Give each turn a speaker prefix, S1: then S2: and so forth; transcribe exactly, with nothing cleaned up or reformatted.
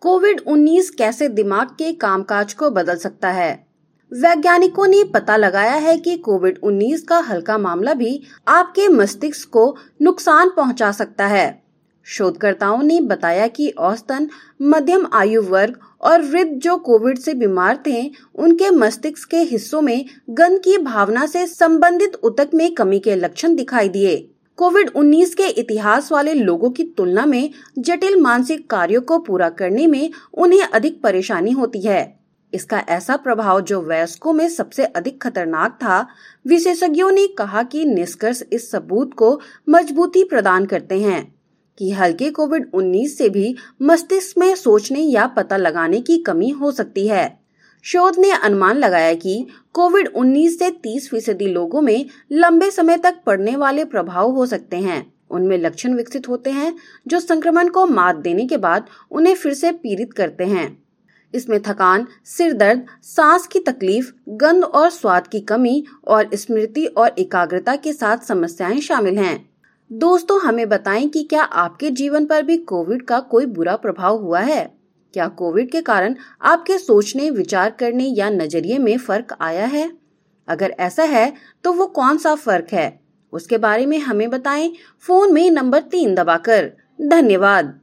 S1: Covid उन्नीस कैसे दिमाग के कामकाज को बदल सकता है। वैज्ञानिकों ने पता लगाया है कि कोविड उन्नीस का हल्का मामला भी आपके मस्तिष्क को नुकसान पहुंचा सकता है। शोधकर्ताओं ने बताया कि औसतन मध्यम आयु वर्ग और वृद्ध जो कोविड से बीमार थे, उनके मस्तिष्क के हिस्सों में गंध की भावना से संबंधित ऊतक में कमी के लक्षण दिखाई दिए। कोविड उन्नीस के इतिहास वाले लोगों की तुलना में जटिल मानसिक कार्यों को पूरा करने में उन्हें अधिक परेशानी होती है। इसका ऐसा प्रभाव जो वयस्कों में सबसे अधिक खतरनाक था। विशेषज्ञों ने कहा कि निष्कर्ष इस सबूत को मजबूती प्रदान करते हैं कि हल्के कोविड उन्नीस से भी मस्तिष्क में सोचने या पता लगाने की कमी हो सकती है। शोध ने अनुमान लगाया कि कोविड उन्नीस से तीस फीसदी लोगों में लंबे समय तक पड़ने वाले प्रभाव हो सकते हैं। उनमें लक्षण विकसित होते हैं जो संक्रमण को मात देने के बाद उन्हें फिर से पीड़ित करते हैं। इसमें थकान, सिर दर्द, सांस की तकलीफ, गंध और स्वाद की कमी और स्मृति और एकाग्रता के साथ समस्याएं शामिल हैं। दोस्तों, हमें बताएं कि क्या आपके जीवन पर भी कोविड का कोई बुरा प्रभाव हुआ है? क्या कोविड के कारण आपके सोचने, विचार करने या नजरिए में फर्क आया है? अगर ऐसा है तो वो कौन सा फर्क है, उसके बारे में हमें बताएं फोन में नंबर तीन दबाकर। धन्यवाद।